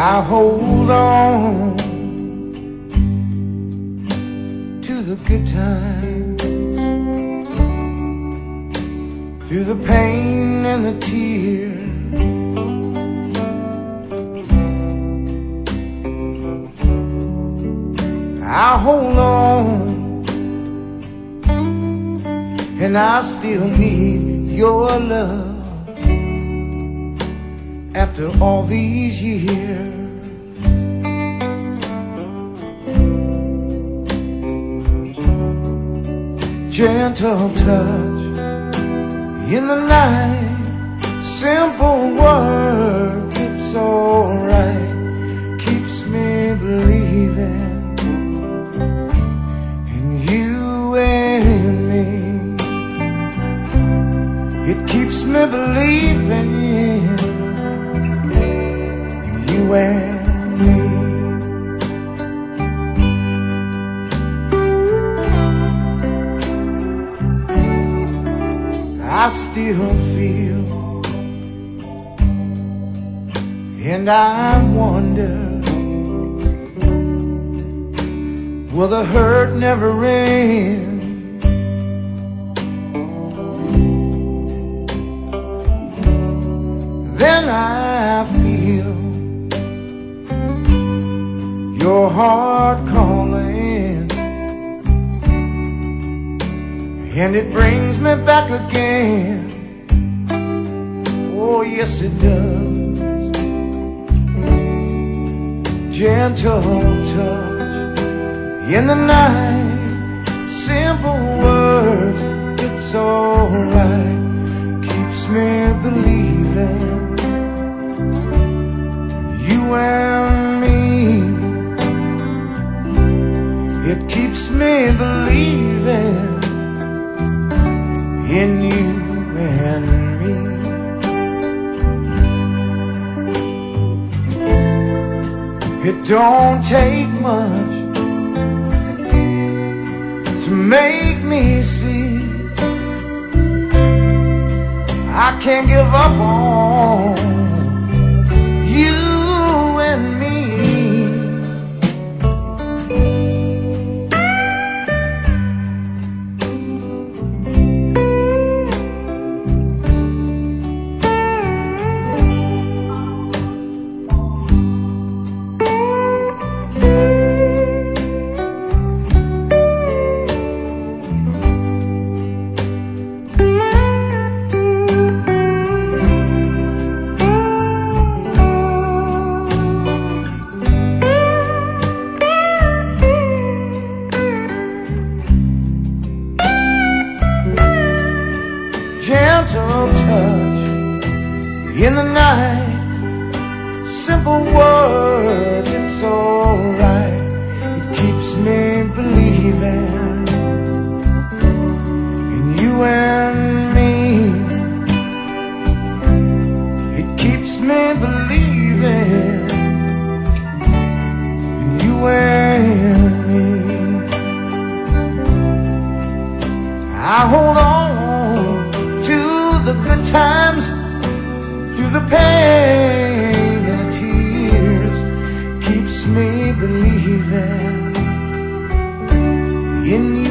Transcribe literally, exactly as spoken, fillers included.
I hold on to the good times, through the pain and the tears. I hold on, and I still need your love after all these years. Gentle touch in the night, simple words, it's alright, keeps me believing in you and me. It keeps me believing in you and me. I still feel, and I wonder, will the hurt never end? Then I feel your heart calling, and it brings me back again. Oh yes it does. Gentle touch in the night, simple words, it's alright, keeps me believing you and me. It keeps me believing in you and me. It don't take much to make me see I can't give up on you and me. Gentle touch in the night, simple words, it's alright, it keeps me believing in you and me. It keeps me believing in you and me. I hold on to the good times, through the pain and the tears, keeps me believing in you.